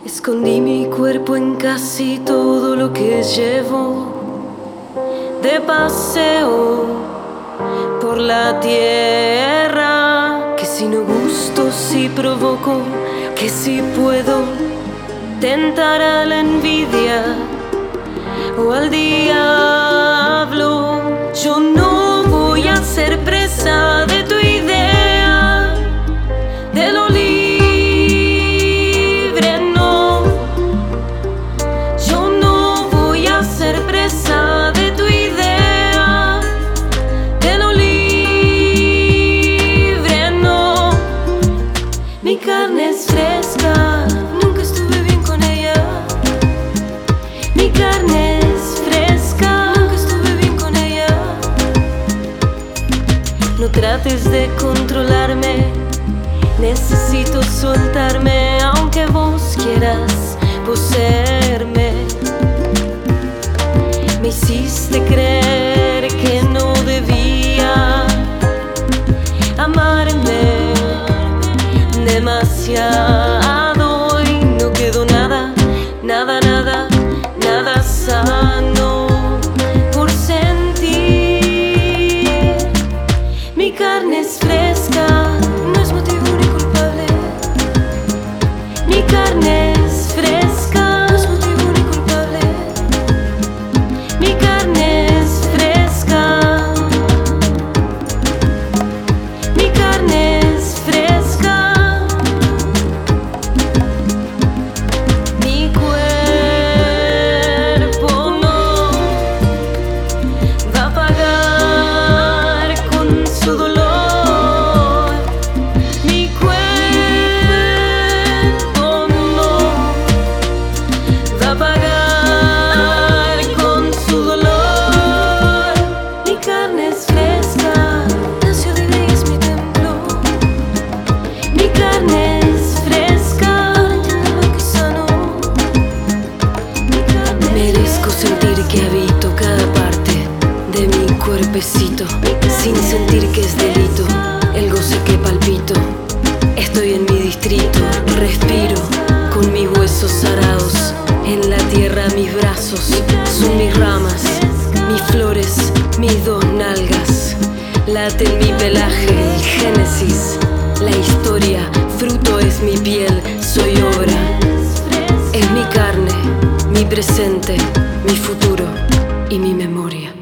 Escondí mi cuerpo en casi todo lo que llevo de paseo por la tierra. Que si no gusto, si provoco, que si puedo tentar a la envidia o al diablo. Yo no voy a ser presa de tu idea de lo libre, no. Yo no voy a ser presa de tu idea de lo libre, no. Mi carne es fresca, nunca estuve bien con ella. Mi carne es fresca, nunca estuve bien con ella. No trates de controlarme, necesito soltarme, aunque vos quieras poseerme. Me hiciste creer que no debía amarme demasiado y no quedó nada, nada, nada, nada sano por sentir. Mi carne es fresca, no es motivo ni culpable. Mi carne es fresca, no es motivo ni culpable. Mi carne es fresca. Mi carne es fresca. Mi cuerpo no va a pagar con su dolor. Mi cuerpo no va a pagar con su dolor. Mi carne es fresca, nació de ella, es mi templo. Mi carne es fresca, ahora entiendo lo que es sano. Mi carne merezco sentir que habito cada parte de mi cuerpecito, sin sentir que es delito el goce que palpito. Estoy en mi distrito, respiro con mis huesos arados. En la tierra mis brazos son mis ramas, mis flores, mis dos nalgas. Late en mi pelaje el génesis, la historia, fruto es mi piel, soy obra. Es mi carne, mi presente, mi futuro y mi memoria.